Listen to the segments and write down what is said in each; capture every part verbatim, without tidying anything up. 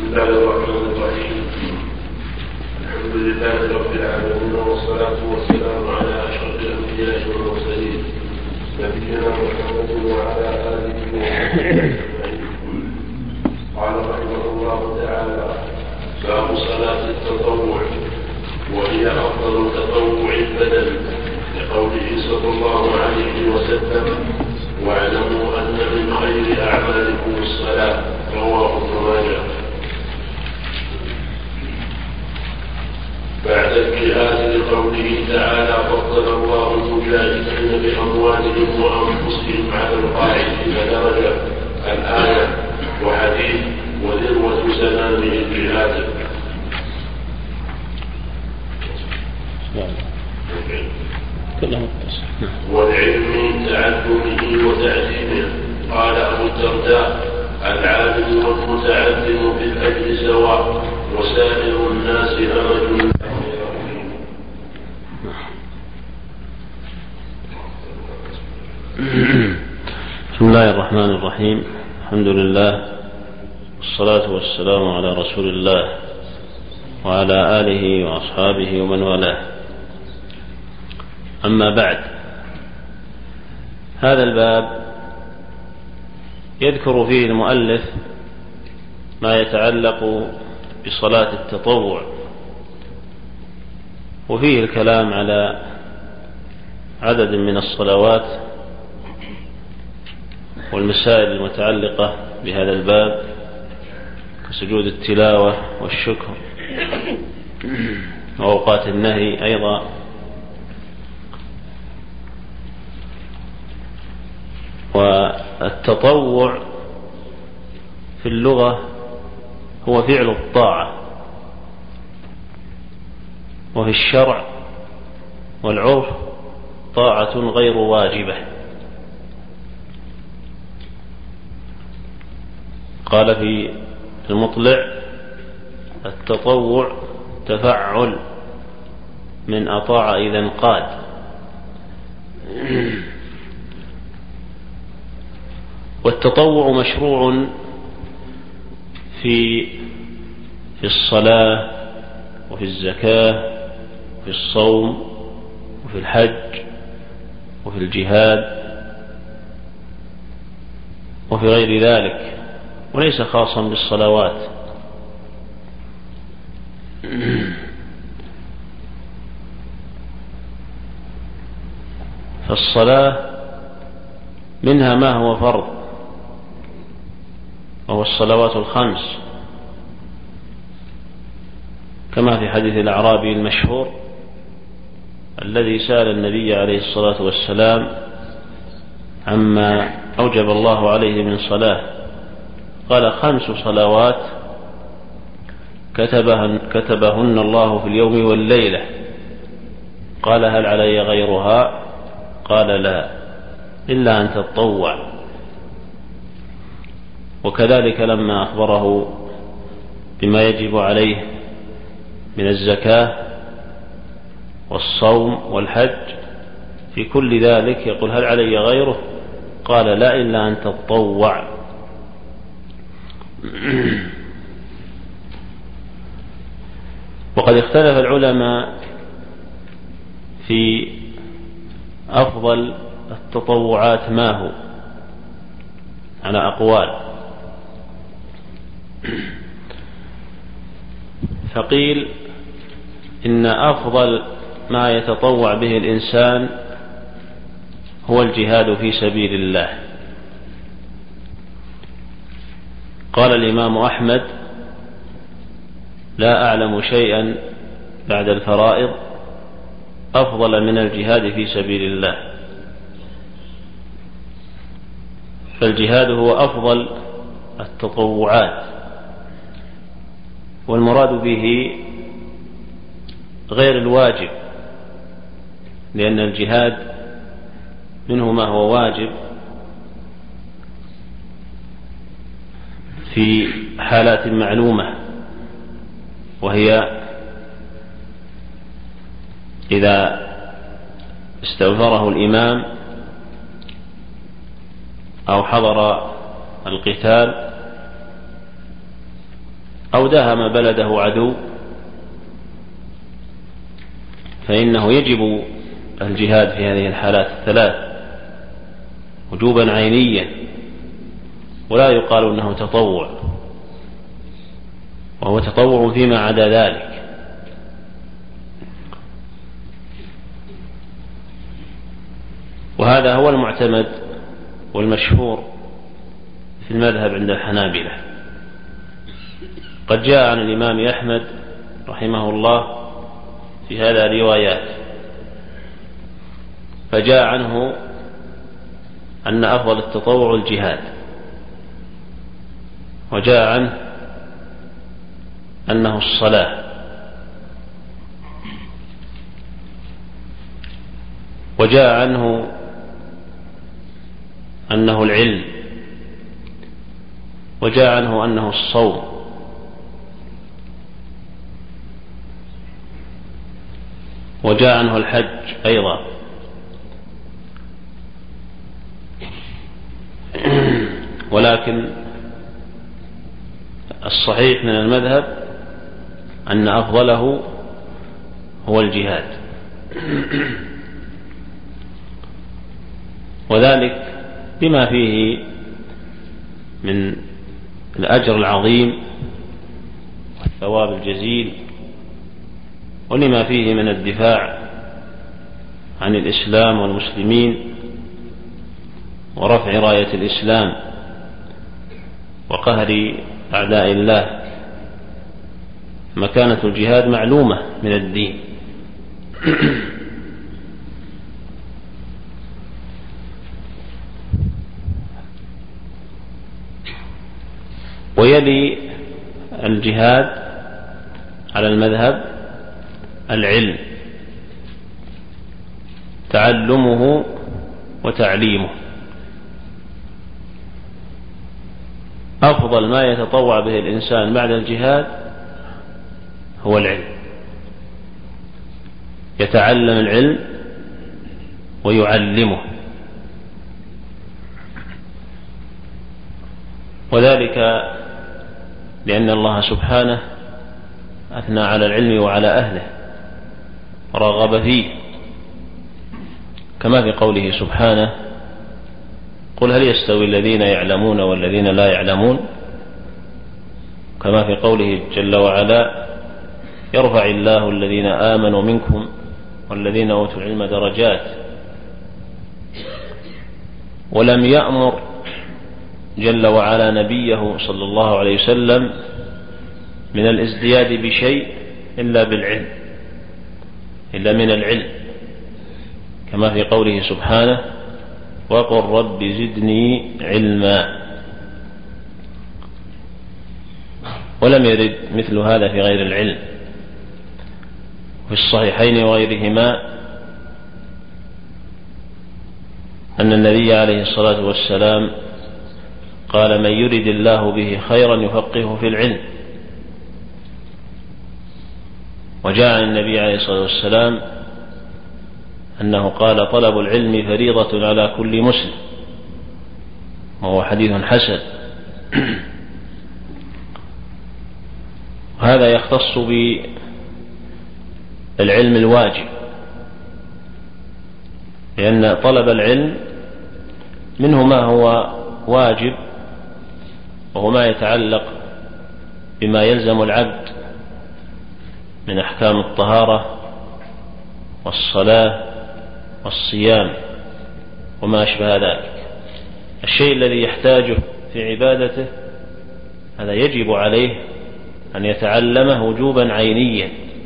الله الرحمن الرحيم. الحمد لله رب العالمين، والصلاة والسلام على أشرف الأنبياء والمرسلين نبينا محمد وعلى آله وصحبه أجمعين. قال رحمه الله تعالى: باب صلاة التطوع، وهي أفضل تطوع البدن، لقوله صلى الله عليه وسلم: واعلموا أن من خير أعمالكم الصلاة. رواه ابن ماجه. بعد الجهاد لقوله تعالى: فضل الله المجاهدين بأموالهم وأنفسهم على القاعدين درجة. الآية وحديث وذروة زمانه الجهاد. والعلم تعلمه وتعليمه. قال أبو الدرداء: العالم والمتعلم في الأجر سواء، وسائر الناس همج. بسم الله الرحمن الرحيم. الحمد لله، والصلاة والسلام على رسول الله وعلى آله وأصحابه ومن والاه. أما بعد، هذا الباب يذكر فيه المؤلف ما يتعلق بصلاة التطوع، وفيه الكلام على عدد من الصلوات والمسائل المتعلقة بهذا الباب كسجود التلاوة والشكر وأوقات النهي أيضا. والتطوع في اللغة هو فعل الطاعة، وفي الشرع والعرف طاعة غير واجبة. قال في المطلع: التطوع تفعل من أطاع إذا انقاد. والتطوع مشروع في في الصلاة وفي الزكاة وفي الصوم وفي الحج وفي الجهاد وفي غير ذلك، وليس خاصا بالصلوات. فالصلاة منها ما هو فرض، وهو الصلوات الخمس، كما في حديث الأعرابي المشهور الذي سأل النبي عليه الصلاة والسلام عما أوجب الله عليه من صلاة، قال: خمس صلوات كتبهن, كتبهن الله في اليوم والليلة. قال: هل علي غيرها؟ قال: لا، إلا أن تتطوع. وكذلك لما أخبره بما يجب عليه من الزكاة والصوم والحج، في كل ذلك يقول: هل علي غيره؟ قال: لا، إلا أن تتطوع. وقد اختلف العلماء في أفضل التطوعات ما هو، على أقوال. فقيل إن أفضل ما يتطوع به الإنسان هو الجهاد في سبيل الله. قال الإمام أحمد: لا أعلم شيئا بعد الفرائض أفضل من الجهاد في سبيل الله. فالجهاد هو أفضل التطوعات، والمراد به غير الواجب، لأن الجهاد منه ما هو واجب في حالات معلومة، وهي إذا استنفره الإمام أو حضر القتال أو داهم بلده عدو فإنه يجب الجهاد في هذه الحالات الثلاث وجوبا عينيا، ولا يقال أنه تطوع، وهو تطوع فيما عدا ذلك. وهذا هو المعتمد والمشهور في المذهب عند الحنابلة. قد جاء عن الإمام أحمد رحمه الله في هذا روايات، فجاء عنه أن أفضل التطوع الجهاد، وجاء عنه أنه الصلاة، وجاء عنه أنه العلم، وجاء عنه أنه الصوم، وجاء عنه الحج أيضا. ولكن الصحيح من المذهب أن أفضله هو الجهاد، وذلك بما فيه من الأجر العظيم والثواب الجزيل، ولما فيه من الدفاع عن الإسلام والمسلمين ورفع راية الإسلام وقهر أعداء الله. مكانة الجهاد معلومة من الدين. ويلي الجهاد على المذهب العلم، تعلمه وتعليمه. أفضل ما يتطوع به الإنسان بعد الجهاد هو العلم، يتعلم العلم ويعلمه، وذلك لأن الله سبحانه أثنى على العلم وعلى أهله، رغب فيه، كما في قوله سبحانه: قل هل يستوي الذين يعلمون والذين لا يعلمون، كما في قوله جل وعلا: يرفع الله الذين آمنوا منكم والذين أوتوا العلم درجات. ولم يأمر جل وعلا نبيه صلى الله عليه وسلم من الازدياد بشيء إلا بالعلم، إلا من العلم، كما في قوله سبحانه: وقل رب زدني علما. ولم يرد مثل هذا في غير العلم. في الصحيحين وغيرهما أن النبي عليه الصلاة والسلام قال: من يرد الله به خيرا يفقهه في العلم. وجاء عن النبي عليه الصلاة والسلام أنه قال: طلب العلم فريضة على كل مسلم، وهو حديث حسن. وهذا يختص بالعلم الواجب، لأن طلب العلم منه ما هو واجب، وهو ما يتعلق بما يلزم العبد من أحكام الطهارة والصلاة والصيام وما أشبه ذلك. الشيء الذي يحتاجه في عبادته هذا يجب عليه أن يتعلمه وجوبا عينيا.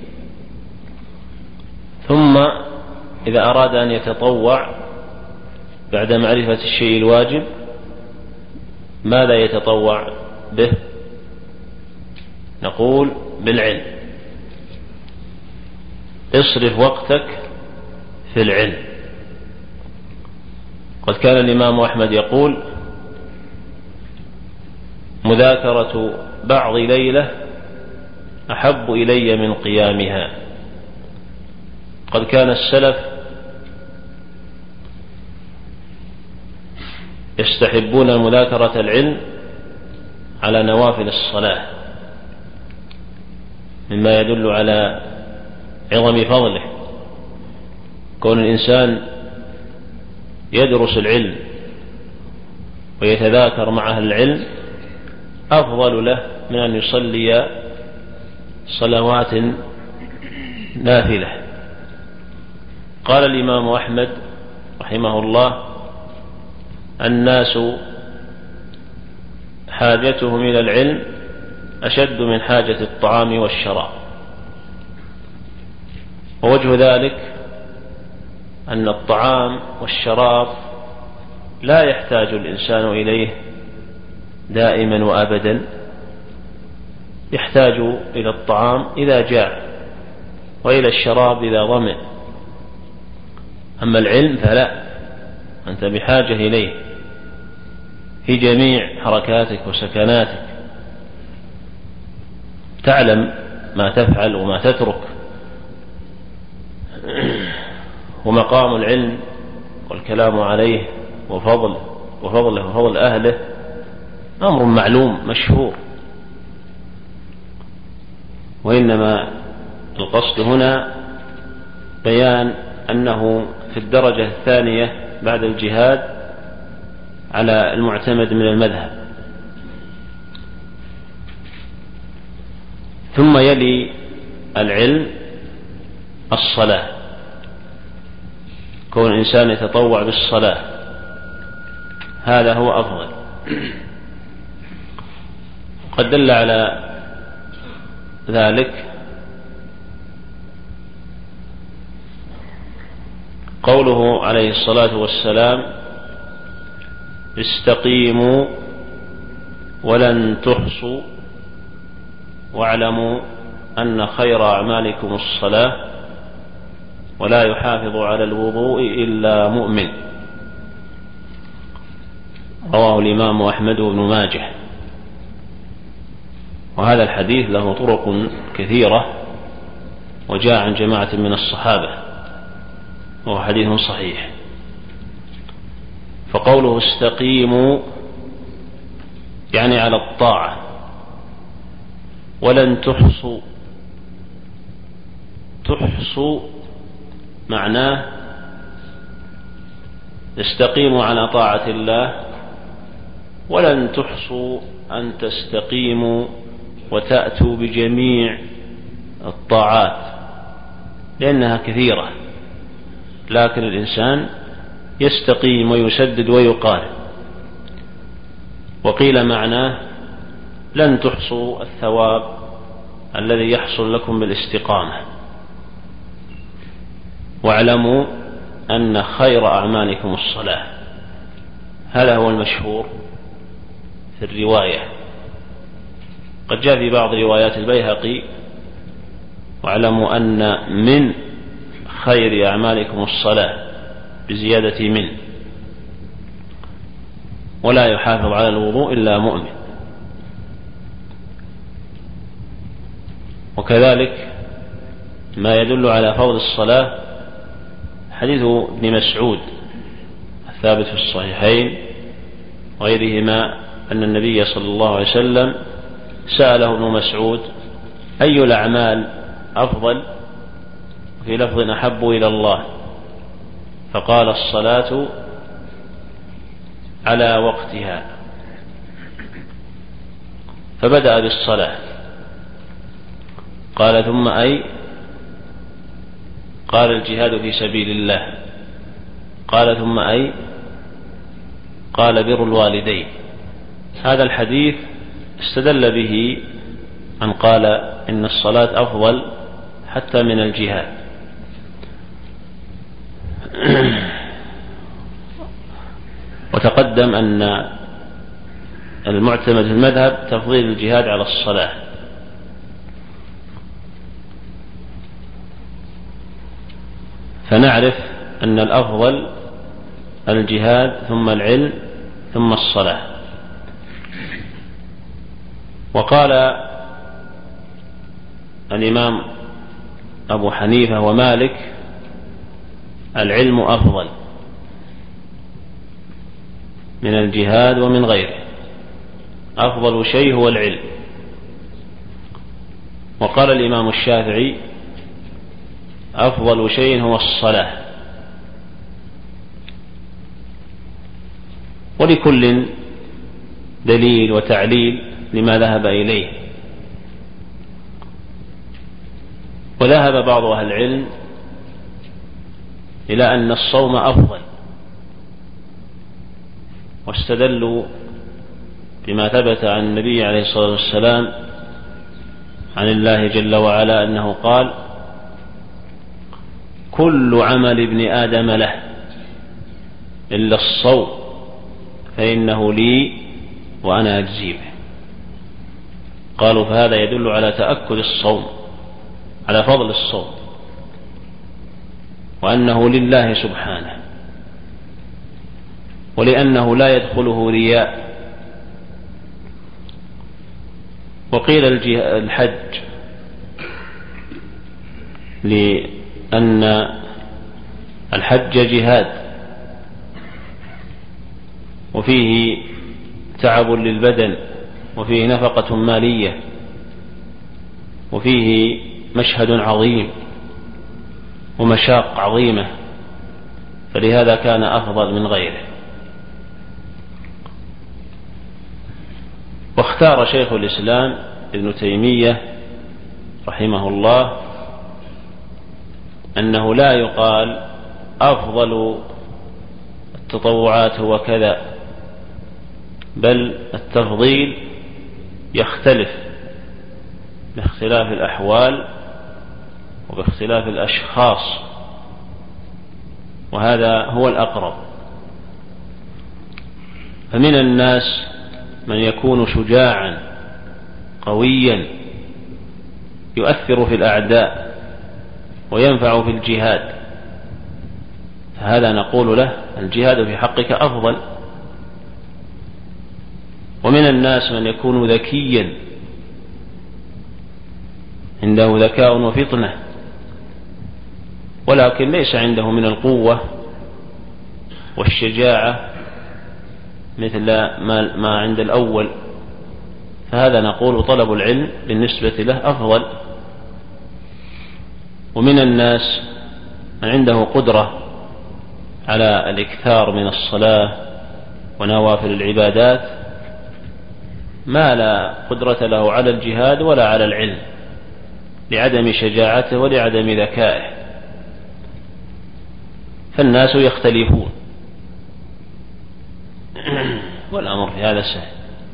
ثم إذا أراد أن يتطوع بعد معرفة الشيء الواجب، ماذا يتطوع به؟ نقول: بالعلم. اصرف وقتك في العلم. قد كان الإمام أحمد يقول: مذاكرة بعض ليلة أحب إلي من قيامها. قد كان السلف يستحبون مذاكرة العلم على نوافل الصلاة، مما يدل على عظم فضله. كون الإنسان يدرس العلم ويتذاكر مع أهل العلم أفضل له من أن يصلي صلوات نافلة. قال الإمام أحمد رحمه الله: الناس حاجتهم إلى العلم أشد من حاجة الطعام والشراب. ووجه ذلك أن الطعام والشراب لا يحتاج الإنسان إليه دائما وأبدا، يحتاج إلى الطعام إذا جاع وإلى الشراب إذا ظمأ. أما العلم فلا، أنت بحاجة إليه في جميع حركاتك وسكناتك، تعلم ما تفعل وما تترك. ومقام العلم والكلام عليه وفضل وفضله وفضل أهله أمر معلوم مشهور، وإنما القصد هنا بيان أنه في الدرجة الثانية بعد الجهاد على المعتمد من المذهب. ثم يلي العلم الصلاة، كون الإنسان يتطوع بالصلاة هذا هو أفضل. قد دل على ذلك قوله عليه الصلاة والسلام: استقيموا ولن تحصوا واعلموا أن خير أعمالكم الصلاة ولا يحافظ على الوضوء إلا مؤمن. رواه الإمام أحمد بن ماجه. وهذا الحديث له طرق كثيرة وجاء عن جماعة من الصحابة، وهو حديث صحيح. فقوله استقيموا يعني على الطاعة، ولن تحصوا. تحصوا معناه استقيموا على طاعة الله، ولن تحصوا أن تستقيموا وتأتوا بجميع الطاعات لأنها كثيرة، لكن الإنسان يستقيم ويسدد ويقارب. وقيل معناه لن تحصوا الثواب الذي يحصل لكم بالاستقامة، واعلموا أن خير أعمالكم الصلاة. هذا هو المشهور في الرواية. قد جاء في بعض روايات البيهقي: واعلموا أن من خير أعمالكم الصلاة بزيادة من، ولا يحافظ على الوضوء إلا مؤمن. وكذلك ما يدل على فضل الصلاة حديث ابن مسعود الثابت في الصحيحين وغيرهما أن النبي صلى الله عليه وسلم سأله ابن مسعود: أي الأعمال أفضل؟ في لفظ أحب إلى الله؟ فقال: الصلاة على وقتها. فبدأ بالصلاة. قال: ثم أي؟ قال: الجهاد في سبيل الله. قال: ثم أي؟ قال: بر الوالدين. هذا الحديث استدل به من قال إن الصلاة أفضل حتى من الجهاد. وتقدم أن المعتمد في المذهب تفضيل الجهاد على الصلاة. فنعرف أن الأفضل الجهاد ثم العلم ثم الصلاة. وقال الإمام أبو حنيفة ومالك: العلم أفضل من الجهاد ومن غيره، أفضل شيء هو العلم. وقال الإمام الشافعي أفضل شيء هو الصلاة. ولكل دليل وتعليل لما ذهب إليه. وذهب بعض أهل العلم إلى أن الصوم أفضل، واستدلوا بما ثبت عن النبي عليه الصلاة والسلام عن الله جل وعلا أنه قال: كل عمل ابن آدم له إلا الصوم فإنه لي وأنا أجزي به. قالوا فهذا يدل على تأكد الصوم، على فضل الصوم، وأنه لله سبحانه، ولأنه لا يدخله رياء. وقيل الحج لأن الحج جهاد، وفيه تعب للبدن، وفيه نفقة مالية، وفيه مشهد عظيم ومشاق عظيمة، فلهذا كان أفضل من غيره. واختار شيخ الإسلام ابن تيمية رحمه الله أنه لا يقال أفضل التطوعات هو كذا، بل التفضيل يختلف باختلاف الأحوال وباختلاف الأشخاص، وهذا هو الأقرب. فمن الناس من يكون شجاعا قويا يؤثر في الأعداء وينفع في الجهاد، فهذا نقول له الجهاد في حقك أفضل. ومن الناس من يكون ذكيا عنده ذكاء وفطنة، ولكن ليس عنده من القوة والشجاعة مثل ما عند الأول، فهذا نقول طلب العلم بالنسبة له أفضل. ومن الناس من عنده قدرة على الإكثار من الصلاة ونوافل العبادات ما لا قدرة له على الجهاد ولا على العلم، لعدم شجاعته ولعدم ذكائه، فالناس يختلفون، والأمر في هذا سهل.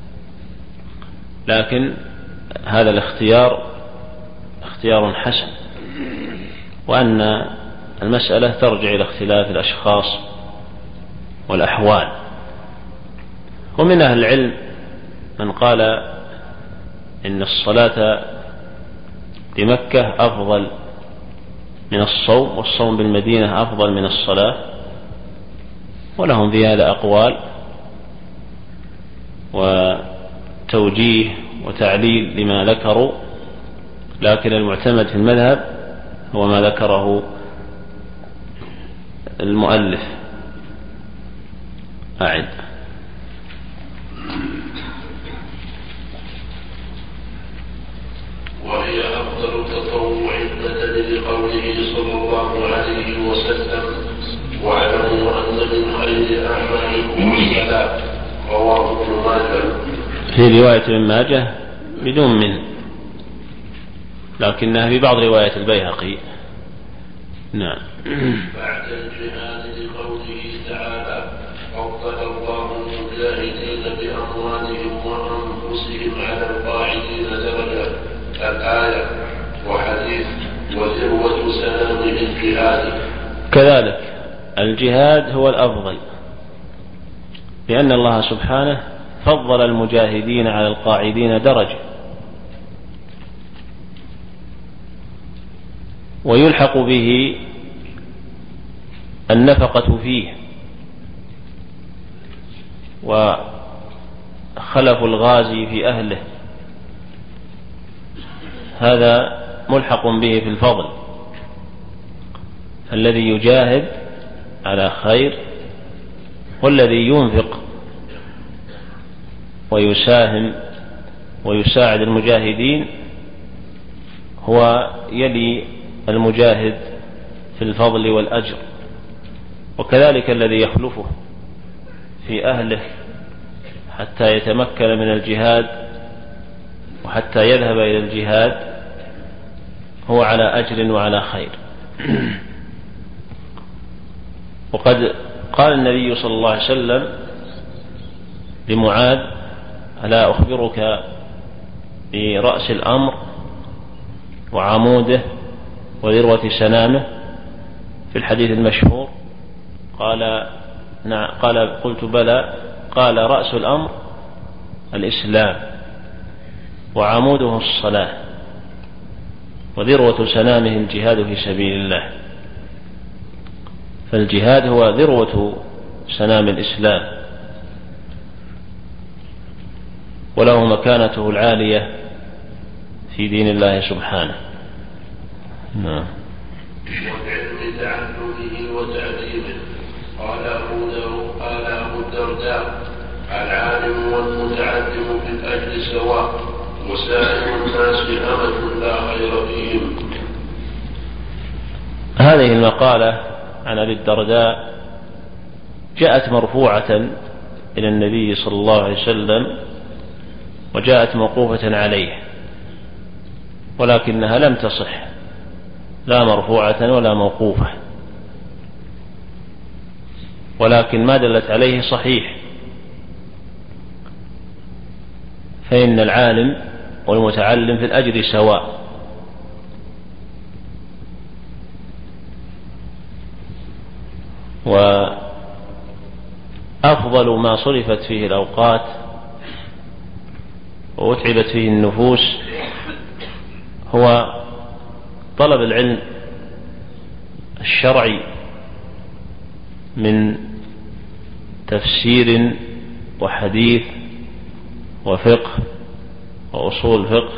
لكن هذا الاختيار اختيار حسن، وأن المسألة ترجع إلى اختلاف الأشخاص والأحوال. ومن أهل العلم من قال إن الصلاة بمكة أفضل من الصوم، والصوم بالمدينة أفضل من الصلاة، ولهم في هذا أقوال وتوجيه وتعليل لما ذكروا، لكن المعتمد في المذهب هو ما ذكره المؤلف. أعد. وهي أفضل تطوع البدن لقوله صلى الله عليه وسلم: واعلموا أن من خير أعمالكم الصلاة. رواه ابن ماجه. في رواية ابن ماجه بدون من، لكنها في بعض رواية البيهقي. نعم. بعد الجهاد لقوله تعالى: فضل الله المجاهدين بأموالهم وأنفسهم على القاعدين درجة. الآية وحديث وذروة سلامه الجهاد. كذلك الجهاد هو الأفضل، لأن الله سبحانه فضل المجاهدين على القاعدين درجة، ويلحق به النفقة فيه وخلف الغازي في أهله، هذا ملحق به في الفضل. الذي يجاهد على خير والذي ينفق ويساهم ويساعد المجاهدين هو يلي المجاهد في الفضل والأجر، وكذلك الذي يخلفه في أهله حتى يتمكن من الجهاد وحتى يذهب إلى الجهاد هو على أجر وعلى خير. وقد قال النبي صلى الله عليه وسلم لمعاذ: ألا أخبرك برأس الأمر وعموده وذروة سنامه؟ في الحديث المشهور قال: نعم. قال: قلت بلى. قال: رأس الأمر الإسلام، وعموده الصلاة، وذروة سنامه الجهاد في سبيل الله. فالجهاد هو ذروة سنام الإسلام، وله مكانته العالية في دين الله سبحانه. نعم. والعلم تعلمه وتعليمه. قال أبو داود قال أبو الدرداء: العالم والمتعلم في الأجر سواء، وسائر الناس أمة لا خير فيهم. هذه المقالة عن أبي الدرداء جاءت مرفوعة إلى النبي صلى الله عليه وسلم، وجاءت موقوفة عليه، ولكنها لم تصح، لا مرفوعة ولا موقوفة، ولكن ما دلت عليه صحيح. فإن العالم والمتعلم في الأجر سواء، وأفضل ما صرفت فيه الأوقات وأتعبت فيه النفوس هو طلب العلم الشرعي من تفسير وحديث وفقه وأصول فقه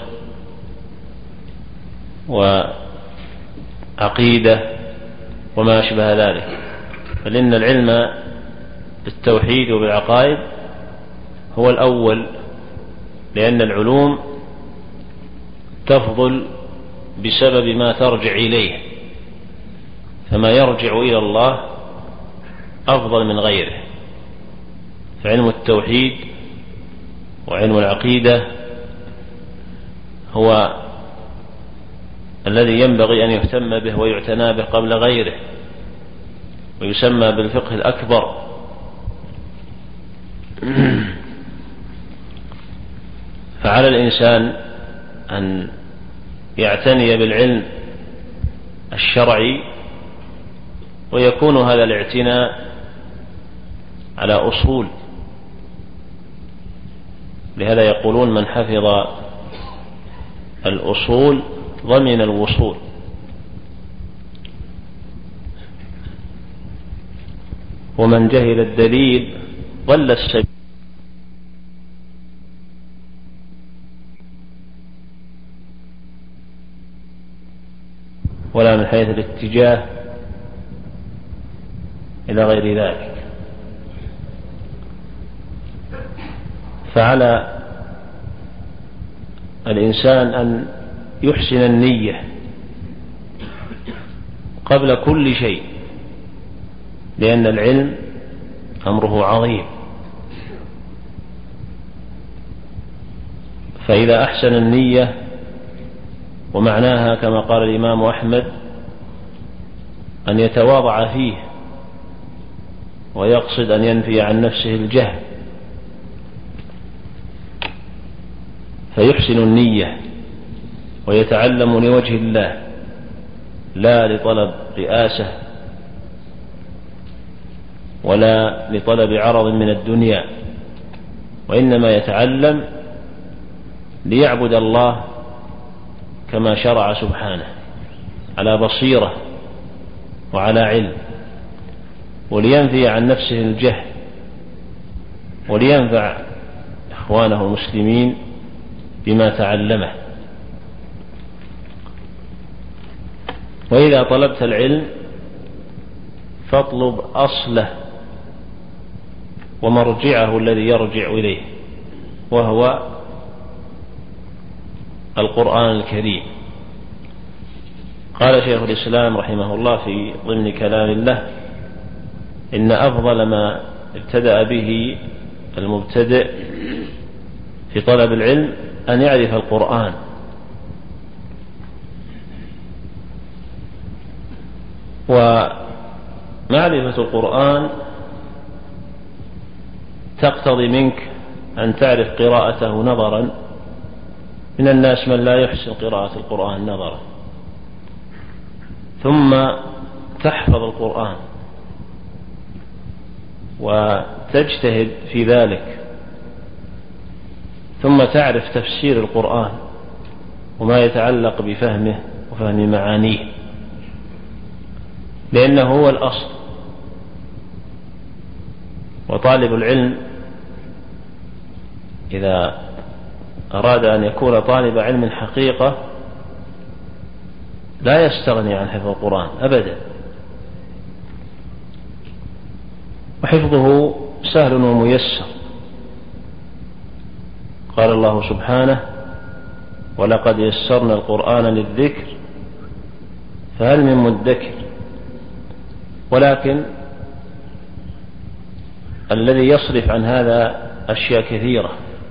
وعقيدة وما أشبه ذلك. فإن العلم بالتوحيد وبالعقائد هو الأول، لأن العلوم تفضل بسبب ما ترجع إليه، فما يرجع إلى الله أفضل من غيره. فعلم التوحيد وعلم العقيدة هو الذي ينبغي أن يهتم به ويعتنى به قبل غيره، ويسمى بالفقه الأكبر. فعلى الإنسان أن يعتني بالعلم الشرعي، ويكون هذا الاعتناء على أصول. لهذا يقولون: من حفظ الأصول ضمن الوصول. ومن جهل الدليل ضل السبيل. ولا من حيث الاتجاه إلى غير ذلك. فعلى الإنسان أن يحسن النية قبل كل شيء، لأن العلم أمره عظيم. فإذا أحسن النية، ومعناها كما قال الإمام أحمد أن يتواضع فيه ويقصد أن ينفي عن نفسه الجهل، فيحسن النية ويتعلم لوجه الله لا لطلب رئاسة ولا لطلب عرض من الدنيا، وإنما يتعلم ليعبد الله كما شرع سبحانه على بصيرة وعلى علم، ولينفي عن نفسه الجهل، ولينفع إخوانه المسلمين بما تعلمه. وإذا طلبت العلم فاطلب أصله ومرجعه الذي يرجع إليه، وهو القرآن الكريم. قال شيخ الإسلام رحمه الله في ضمن كلام الله: إن أفضل ما ابتدأ به المبتدئ في طلب العلم أن يعرف القرآن، ومعرفة القرآن تقتضي منك أن تعرف قراءته نظرا. من الناس من لا يحسن قراءة القرآن نظرا، ثم تحفظ القرآن وتجتهد في ذلك، ثم تعرف تفسير القرآن وما يتعلق بفهمه وفهم معانيه، لأنه هو الأصل. وطالب العلم إذا أراد أن يكون طالب علم حقيقة لا يستغني عن حفظ القرآن أبدا، وحفظه سهل وميسر. قال الله سبحانه: ولقد يسرنا القرآن للذكر فهل من مدكر. ولكن الذي يصرف عن هذا أشياء كثيرة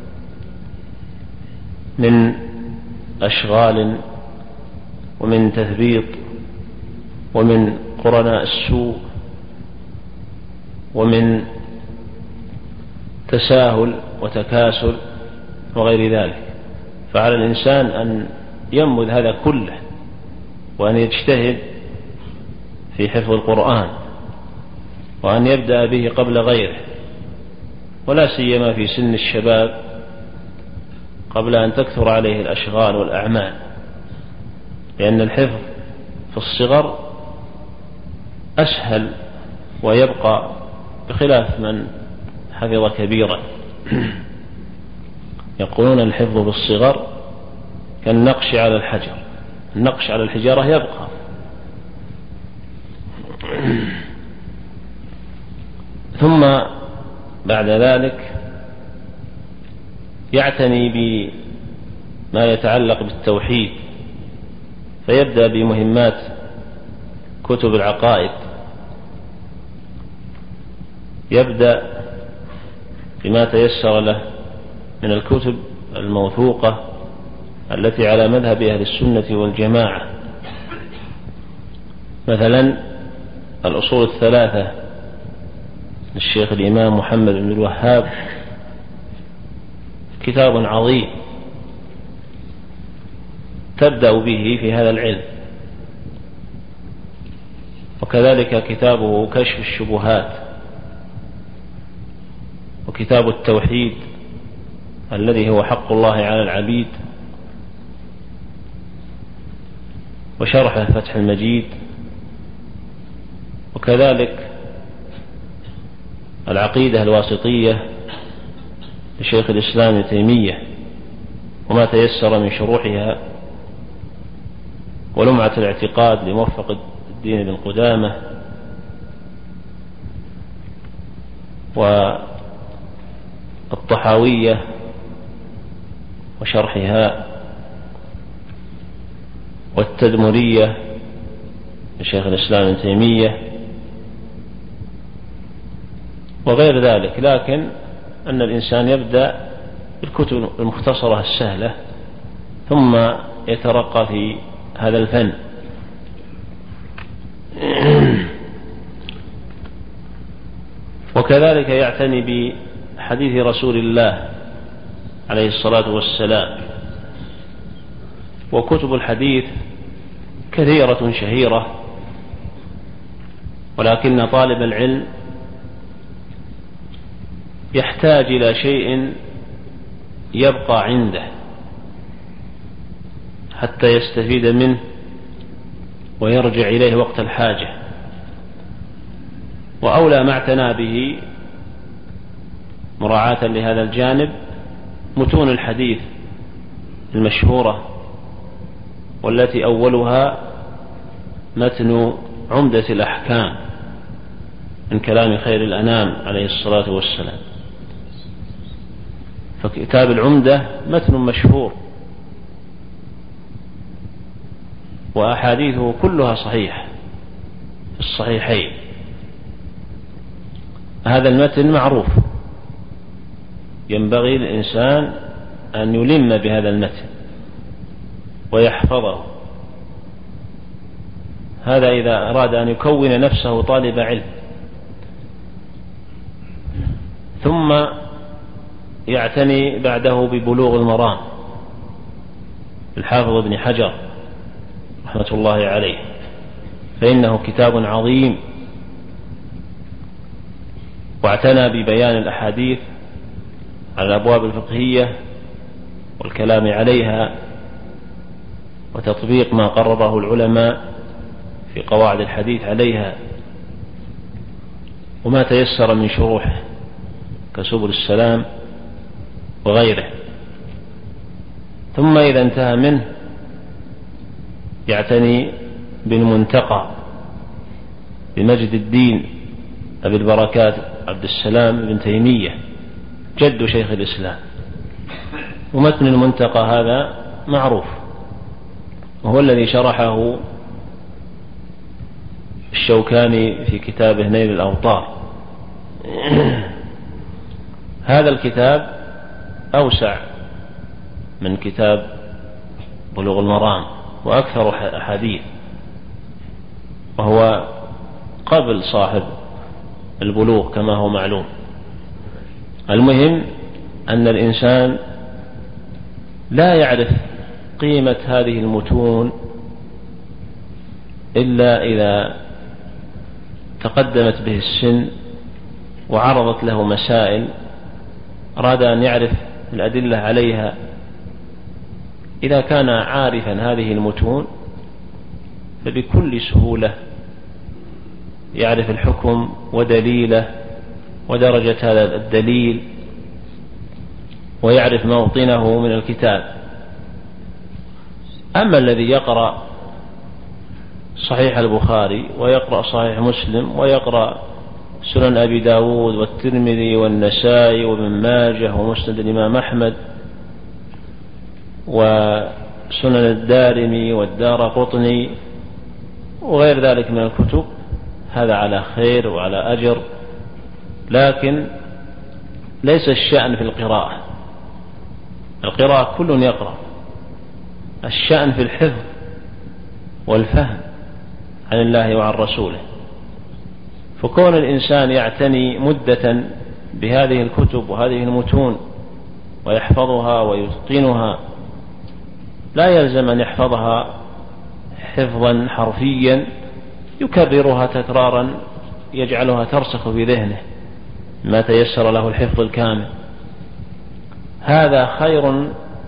من أشغال ومن تثبيط ومن قرناء السوء ومن تساهل وتكاسل وغير ذلك. فعلى الإنسان أن ينبذ هذا كله وأن يجتهد في حفظ القرآن، وأن يبدأ به قبل غيره، ولا سيما في سن الشباب قبل أن تكثر عليه الأشغال والأعمال، لأن الحفظ في الصغر أسهل ويبقى، بخلاف من حفظ كبيرا. يقولون الحفظ بالصغر كالنقش على الحجر، النقش على الحجارة يبقى. ثم بعد ذلك يعتني بما يتعلق بالتوحيد، فيبدأ بمهمات كتب العقائد، يبدأ بما تيسر له من الكتب الموثوقة التي على مذهب أهل السنة والجماعة، مثلا الأصول الثلاثة للشيخ الإمام محمد بن الوهاب، كتاب عظيم تبدأ به في هذا العلم. وكذلك كتابه كشف الشبهات، وكتاب التوحيد الذي هو حق الله على العبيد، وشرحه فتح المجيد، وكذلك العقيدة الواسطية لشيخ الإسلام ابن تيمية وما تيسر من شروحها، ولمعة الاعتقاد لموفق الدين بن قدامة، والطحاوية وشرحها، والتدمرية لشيخ الإسلام ابن تيمية، وغير ذلك. لكن أن الإنسان يبدأ بالكتب المختصرة السهلة ثم يترقى في هذا الفن. وكذلك يعتني بحديث رسول الله عليه الصلاة والسلام. وكتب الحديث كثيرة شهيرة، ولكن طالب العلم يحتاج إلى شيء يبقى عنده حتى يستفيد منه ويرجع إليه وقت الحاجة. وأولى ما اعتنى به مراعاة لهذا الجانب متون الحديث المشهورة، والتي أولها متن عمدة الأحكام من كلام خير الأنام عليه الصلاة والسلام. فكتاب العمدة متن مشهور، وأحاديثه كلها صحيحة في الصحيحين. هذا المتن معروف، ينبغي للإنسان أن يلم بهذا المتن ويحفظه. هذا إذا أراد أن يكون نفسه طالب علم. ثم يعتني بعده ببلوغ المرام الحافظ ابن حجر رحمة الله عليه، فإنه كتاب عظيم، واعتنى ببيان الأحاديث على الأبواب الفقهية والكلام عليها وتطبيق ما قرره العلماء في قواعد الحديث عليها، وما تيسر من شروح كسبل السلام وغيره. ثم إذا انتهى منه يعتني بالمنتقى بمجد الدين أبي البركات عبد السلام بن تيمية جد شيخ الإسلام. ومتن المنتقى هذا معروف، وهو الذي شرحه الشوكاني في كتابه نيل الأوطار. هذا الكتاب أوسع من كتاب بلوغ المرام وأكثر أحاديث، وهو قبل صاحب البلوغ كما هو معلوم. المهم أن الإنسان لا يعرف قيمة هذه المتون إلا إذا تقدمت به السن وعرضت له مسائل أراد أن يعرف الأدلة عليها. إذا كان عارفا هذه المتون فبكل سهولة يعرف الحكم ودليله ودرجة هذا الدليل ويعرف موطنه من الكتاب. أما الذي يقرأ صحيح البخاري ويقرأ صحيح مسلم ويقرأ سنن أبي داود والترمذي والنسائي وابن ماجه ومسند الإمام أحمد وسنن الدارمي والدارقطني وغير ذلك من الكتب، هذا على خير وعلى أجر، لكن ليس الشأن في القراءة. القراءة كل يقرأ، الشأن في الحفظ والفهم عن الله وعن رسوله. فكون الإنسان يعتني مدة بهذه الكتب وهذه المتون ويحفظها ويتقنها، لا يلزم أن يحفظها حفظا حرفيا يكررها تكرارا يجعلها ترسخ في ذهنه ما تيسر له الحفظ الكامل. هذا خير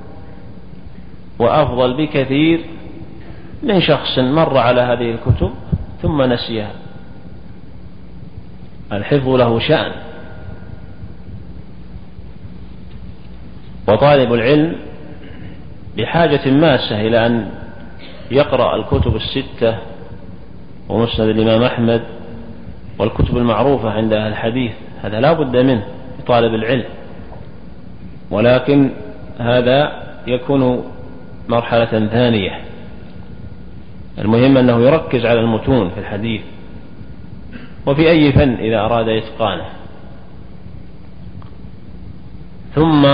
وأفضل بكثير من شخص مر على هذه الكتب ثم نسيها. الحفظ له شأن، وطالب العلم بحاجة ماسة إلى أن يقرأ الكتب الستة ومسند الإمام أحمد والكتب المعروفة عند أهل الحديث. هذا لا بد منه لطالب العلم، ولكن هذا يكون مرحلة ثانية. المهم أنه يركز على المتون في الحديث وفي أي فن إذا أراد إتقانه. ثم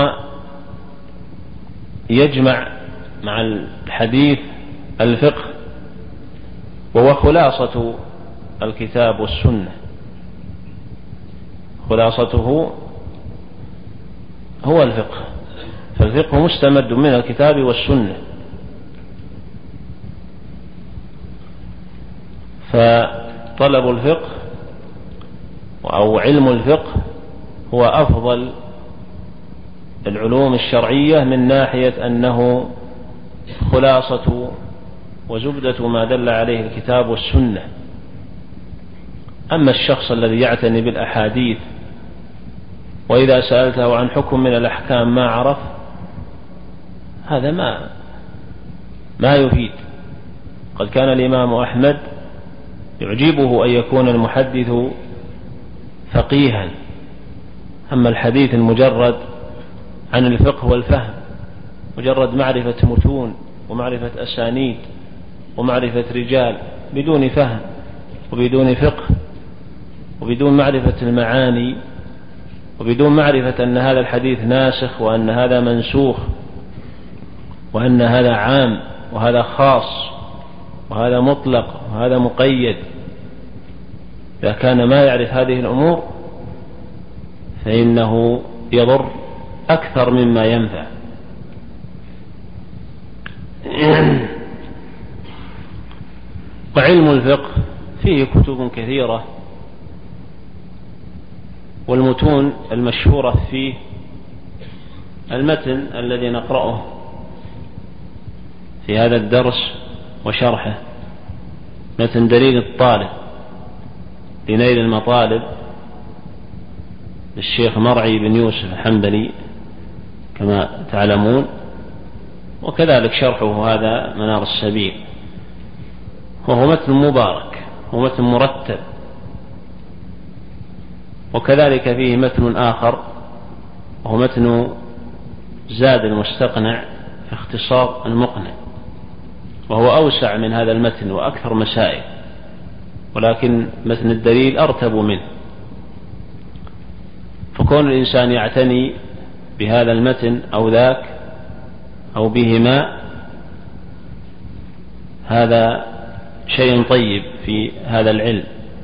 يجمع مع الحديث الفقه، وهو خلاصة الكتاب والسنة. خلاصته هو الفقه، فالفقه مستمد من الكتاب والسنة. فطلب الفقه أو علم الفقه هو أفضل العلوم الشرعية من ناحية أنه خلاصة وزبدة ما دل عليه الكتاب والسنة. أما الشخص الذي يعتني بالأحاديث وإذا سألته عن حكم من الأحكام ما عرف، هذا ما ما يفيد. قد كان الإمام أحمد يعجبه أن يكون المحدث فقيها، أما الحديث المجرد عن الفقه والفهم، مجرد معرفة متون ومعرفة أسانيد ومعرفة رجال بدون فهم وبدون فقه وبدون معرفة المعاني وبدون معرفة أن هذا الحديث ناسخ وأن هذا منسوخ وأن هذا عام وهذا خاص وهذا مطلق وهذا مقيد، إذا كان ما يعرف هذه الأمور فإنه يضر أكثر مما ينفع. وعلم الفقه فيه كتب كثيرة، والمتون المشهورة فيه المتن الذي نقرأه في هذا الدرس وشرحه، متن دليل الطالب لنيل المطالب للشيخ مرعي بن يوسف الحنبلي كما تعلمون، وكذلك شرحه هذا منار السبيل، وهو متن مبارك ومتن مرتب. وكذلك فيه متن آخر وهو متن زاد المستقنع في اختصار المقنع، وهو أوسع من هذا المتن وأكثر مسائل، ولكن متن الدليل أرتب منه. فكون الإنسان يعتني بهذا المتن أو ذاك أو بهما هذا شيء طيب في هذا العلم،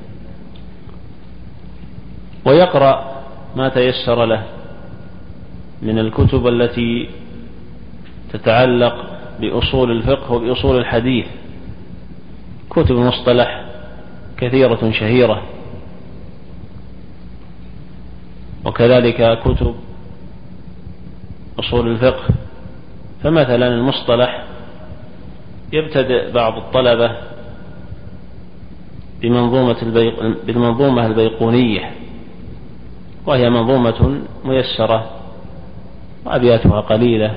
ويقرأ ما تيسر له من الكتب التي تتعلق بأصول الفقه وبأصول الحديث، كتب مصطلح كثيرة شهيرة، وكذلك كتب أصول الفقه. فمثلا المصطلح يبتدئ بعض الطلبة بمنظومة, البيق... بالمنظومة البيقونية، وهي منظومة ميسرة وأبياتها قليلة،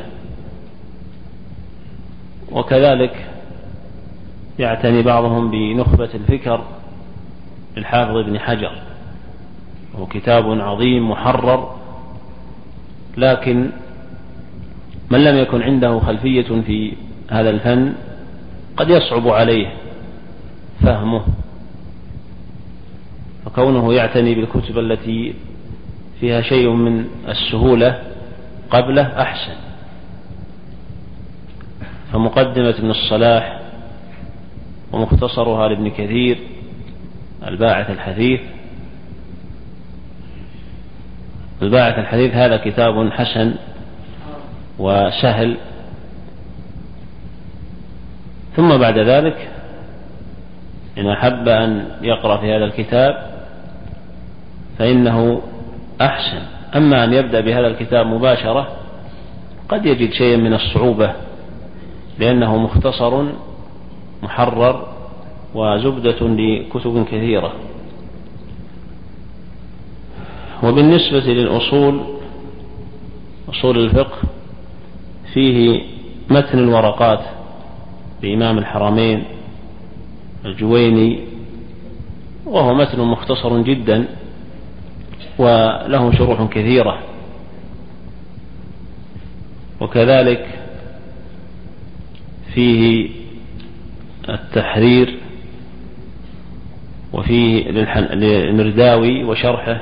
وكذلك يعتني بعضهم بنخبة الفكر للحافظ ابن حجر، وهو كتاب عظيم محرر، لكن من لم يكن عنده خلفية في هذا الفن قد يصعب عليه فهمه، فكونه يعتني بالكتب التي فيها شيء من السهولة قبله أحسن. فمقدمة ابن الصلاح ومختصرها لابن كثير الباعث الحثيث الباعث الحثيث هذا كتاب حسن وسهل. ثم بعد ذلك إن أحب أن يقرأ في هذا الكتاب فإنه أحسن. أما أن يبدأ بهذا الكتاب مباشرة قد يجد شيئا من الصعوبة، لأنه مختصر محرر وزبدة لكتب كثيرة. وبالنسبة للأصول أصول الفقه فيه متن الورقات لإمام الحرمين الجويني، وهو متن مختصر جدا وله شروح كثيرة. وكذلك فيه التحرير، وفيه للمرداوي وشرحه،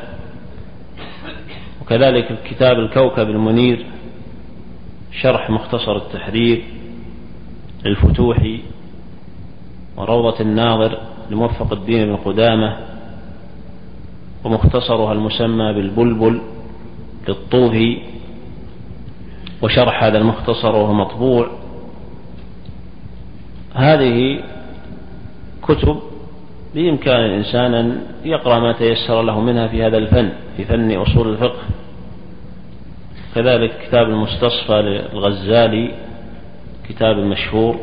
وكذلك كتاب الكوكب المنير شرح مختصر التحرير للفتوحي، وروضة الناظر لموفق الدين بن قدامة، ومختصرها المسمى بالبلبل للطوفي، وشرح هذا المختصر وهو مطبوع. هذه كتب بإمكان الإنسان أن يقرأ ما تيسر له منها في هذا الفن، في فن أصول الفقه. كذلك كتاب المستصفى للغزالي كتاب مشهور.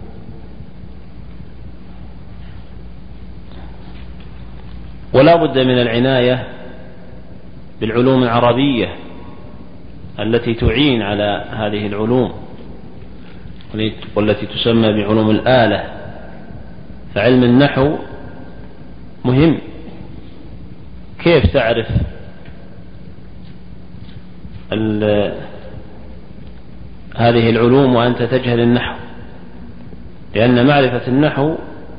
ولا بد من العناية بالعلوم العربية التي تعين على هذه العلوم والتي تسمى بعلوم الآلة. فعلم النحو مهم. كيف تعرف هذه العلوم وأنت تجهل النحو؟ لأن معرفة النحو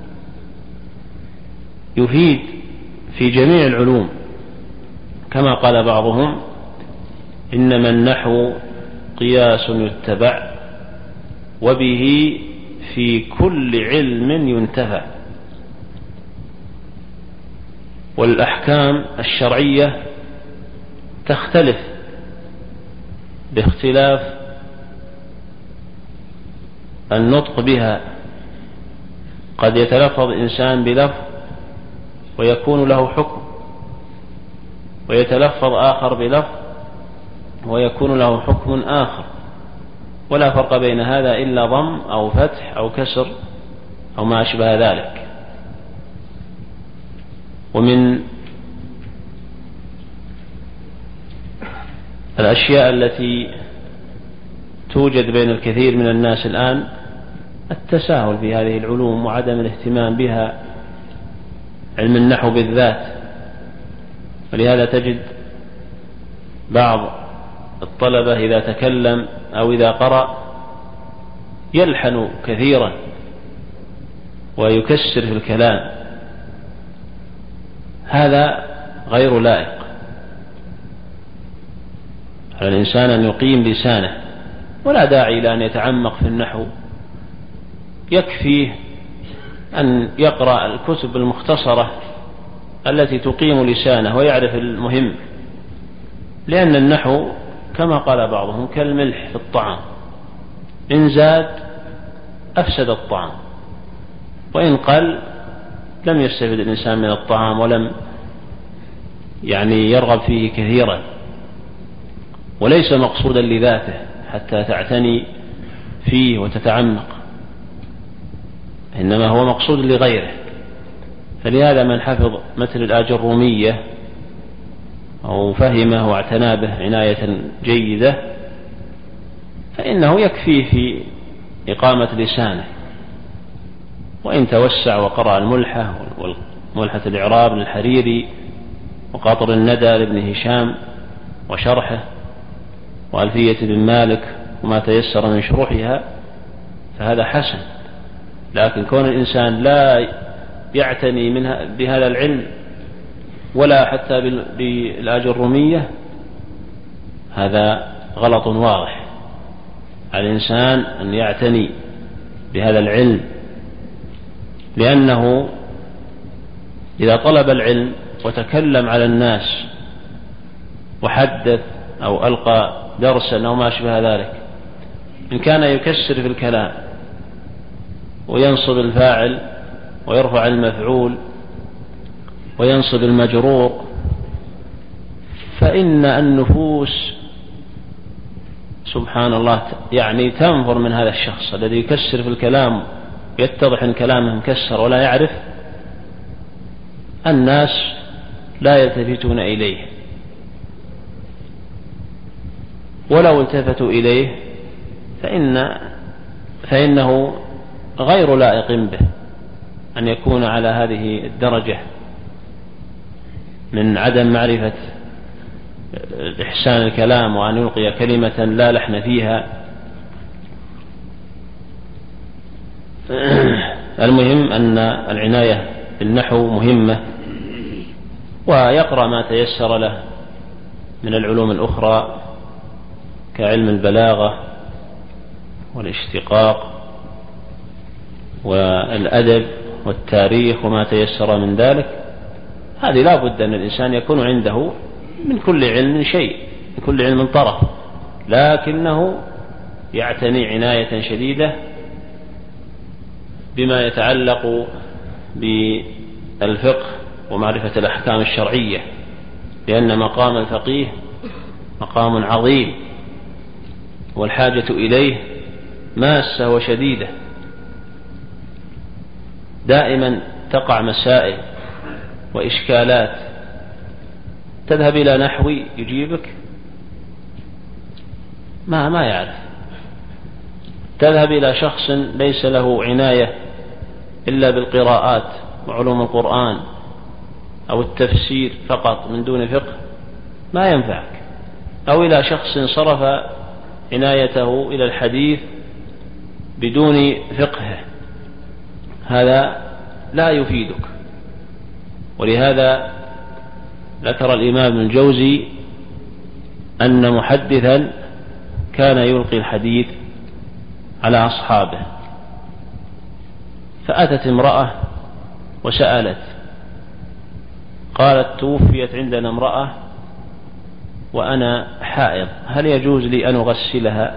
يفيد في جميع العلوم، كما قال بعضهم: إنما النحو قياس يتبع وبه في كل علم ينتفع. والأحكام الشرعية تختلف باختلاف النطق بها، قد يتلفظ إنسان بلفظ ويكون له حكم، ويتلفظ آخر بلفظ ويكون له حكم آخر، ولا فرق بين هذا إلا ضم أو فتح أو كسر أو ما أشبه ذلك. ومن الأشياء التي توجد بين الكثير من الناس الآن التساهل في هذه العلوم وعدم الاهتمام بها، علم النحو بالذات. ولهذا تجد بعض الطلبة إذا تكلم أو إذا قرأ يلحن كثيرا ويكسر في الكلام، هذا غير لائق. على الإنسان أن يقيم لسانه، ولا داعي إلى أن يتعمق في النحو، يكفيه أن يقرأ الكتب المختصرة التي تقيم لسانه ويعرف المهم، لأن النحو كما قال بعضهم كالملح في الطعام، إن زاد أفسد الطعام، وإن قل لم يستفد الإنسان من الطعام ولم يعني يرغب فيه كثيرا، وليس مقصودا لذاته حتى تعتني فيه وتتعمق، إنما هو مقصود لغيره. فلهذا من حفظ مثل الآجرومية أو فهمه واعتنى به عناية جيدة فإنه يكفيه في إقامة لسانه، وإن توسع وقرأ الملحة وملحة الإعراب للحريري وقاطر الندى لابن هشام وشرحه وألفية بن مالك وما تيسر من شروحها فهذا حسن. لكن كون الإنسان لا يعتني منها بهذا العلم ولا حتى بالآجرومية هذا غلط واضح. على الإنسان أن يعتني بهذا العلم، لأنه إذا طلب العلم وتكلم على الناس وحدث أو ألقى درسا أو ما أشبه ذلك، إن كان يكسر في الكلام وينصب الفاعل ويرفع المفعول وينصب المجرور، فإن النفوس سبحان الله يعني تنفر من هذا الشخص الذي يكسر في الكلام، يتضح أن كلامه مكسر ولا يعرف. الناس لا يلتفتون إليه، ولو التفتوا إليه فإن فإنه غير لائق به أن يكون على هذه الدرجة من عدم معرفة إحسان الكلام، وأن يلقي كلمة لا لحن فيها. المهم أن العناية بالنحو مهمة، ويقرأ ما تيسر له من العلوم الأخرى كعلم البلاغة والاشتقاق والأدب والتاريخ وما تيسر من ذلك. هذه لا بد أن الإنسان يكون عنده من كل علم شيء، من كل علم طرف، لكنه يعتني عناية شديدة بما يتعلق بالفقه ومعرفة الأحكام الشرعية، لأن مقام الفقيه مقام عظيم، والحاجة إليه ماسة وشديدة. دائما تقع مسائل وإشكالات، تذهب إلى نحوي يجيبك ما ما يعرف، تذهب إلى شخص ليس له عناية إلا بالقراءات وعلوم القرآن أو التفسير فقط من دون فقه ما ينفعك، أو إلى شخص صرف عنايته إلى الحديث بدون فقه هذا لا يفيدك. ولهذا ذكر الإمام ابن الجوزي أن محدثا كان يلقي الحديث على أصحابه، فأتت امرأة وسألت قالت: توفيت عندنا امرأة وأنا حائض، هل يجوز لي أن أغسلها؟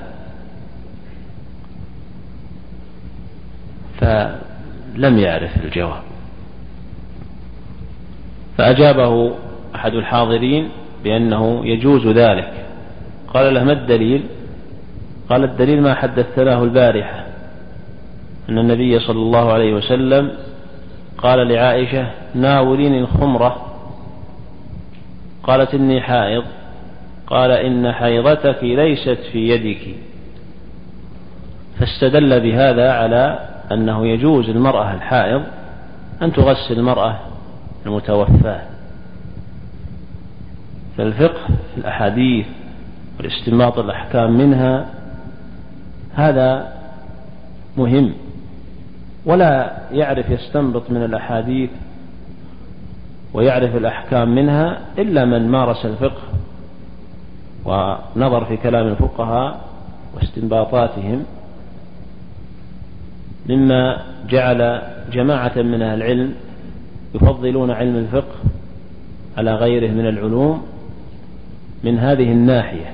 فلم يعرف الجواب، فأجابه أحد الحاضرين بأنه يجوز ذلك. قال له: ما الدليل؟ قال: الدليل ما حدثناه البارحة، أن النبي صلى الله عليه وسلم قال لعائشة: ناوليني الخمرة. قالت: إني حائض. قال: إن حيضتك ليست في يدك. فاستدل بهذا على أنه يجوز المرأة الحائض أن تغسل المرأة المتوفاة. فالفقه في الأحاديث والاستنباط الأحكام منها هذا مهم، ولا يعرف يستنبط من الأحاديث ويعرف الأحكام منها إلا من مارس الفقه ونظر في كلام الفقهاء واستنباطاتهم، مما جعل جماعة من أهل العلم يفضلون علم الفقه على غيره من العلوم من هذه الناحية.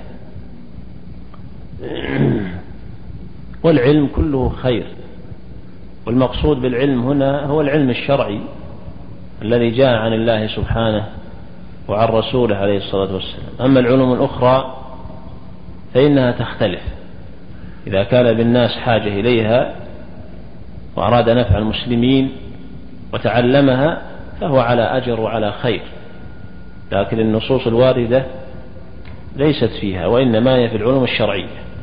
والعلم كله خير، والمقصود بالعلم هنا هو العلم الشرعي الذي جاء عن الله سبحانه وعن رسوله عليه الصلاة والسلام. أما العلوم الأخرى فإنها تختلف، إذا كان بالناس حاجة إليها وأراد نفع المسلمين وتعلمها فهو على أجر وعلى خير، لكن النصوص الواردة ليست فيها، وإنما هي في العلوم الشرعية.